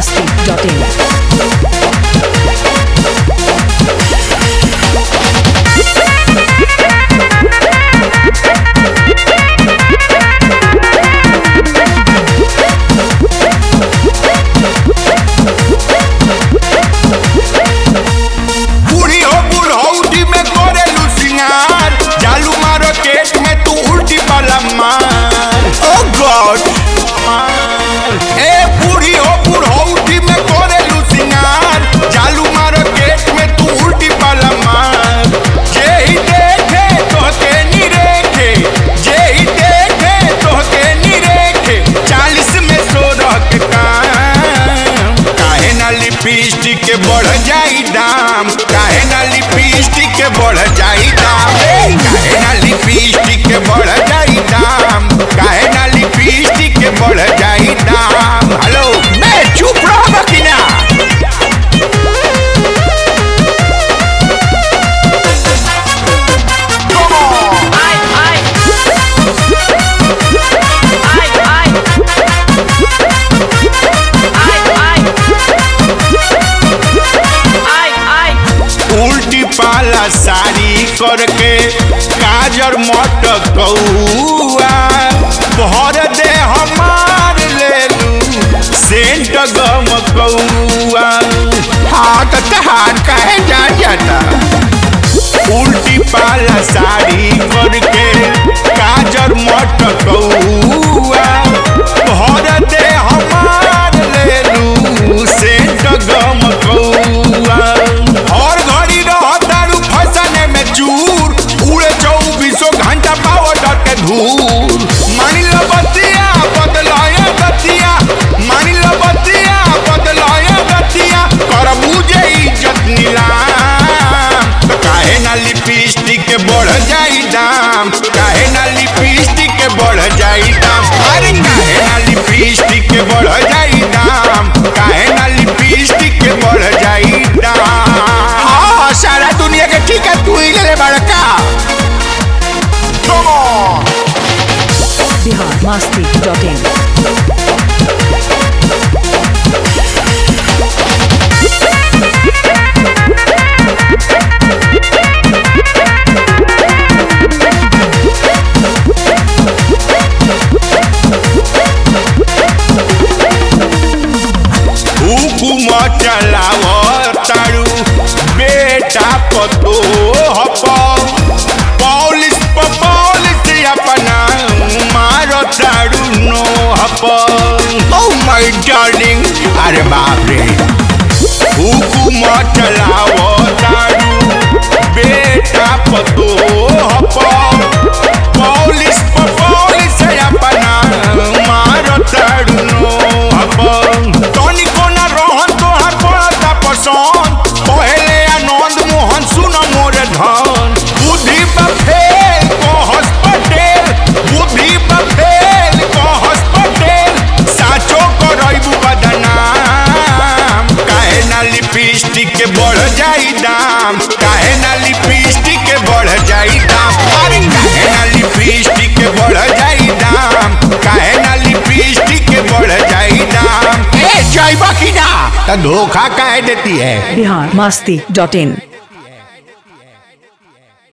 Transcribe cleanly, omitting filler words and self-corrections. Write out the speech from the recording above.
biharmasti.in. Lipstick के बढ़ जाई दाम, काहे ना लिपस्टिक के बढ़ जाई दाम, काहे ना लिपस्टिक के बढ़ जाई दाम, काहे ना लिपस्टिक के बढ़ जाई दाम। हेलो मैं चुप रहो कि ना? पाला साड़ी करके काजर मटकौआ भर दे हमार लेलू सेंट गमकौआ। हाँ तो तहार काहे जा जाता? उल्टी पाला साड़ी करके काजर मटकौआ भर दे हमार लेलू सेंट गमकौआ। उड़े 24 घंटा पावडर के धूल, मान लो बतिया बदलाया गतिया, मान लो बतिया बदलाया गतिया, कर बुझे इज्जत नीलाम। काहे ना लिपस्टिक के बढ़ जाई दाम, काहे ना लिपस्टिक के बढ़ जाई दाम, अरे काहे ना लिपस्टिक के बढ़ जाई दाम, काहे ना लिपस्टिक के बढ़ जाई दाम। हाँ सारा दुनिया के ठीक है, तू ही ले बड़का। biharmasti.in. हुकुम चलाव तारू बेटा पतो हप पॉलिस पॉलिस अपना मारो तारू नो हप। ओह माय डार्लिंग, अरे बाप रे। हुकुम चलाव तारू बेटा पतो हप पॉलिस पॉलिस अपना मारो तारू नो हप। पहले आनंद मोहन सुन मोर धन, बुद्धि बफेल कहस पटेल, बुद्धि बफेल कहस पटेल, साचो करैबू बदनाम। काहे ना लिपस्टिक के बढ़ जाई दाम, काहे ना लिपस्टिक के बढ़ जाई दाम, अरे काहे ना लिपस्टिक के बढ़ जाई दाम, काहे ना लिपस्टिक के बढ़ जाई दाम। ए जाइबा कि ना? तो धोखा काहे देती है? biharmasti.in.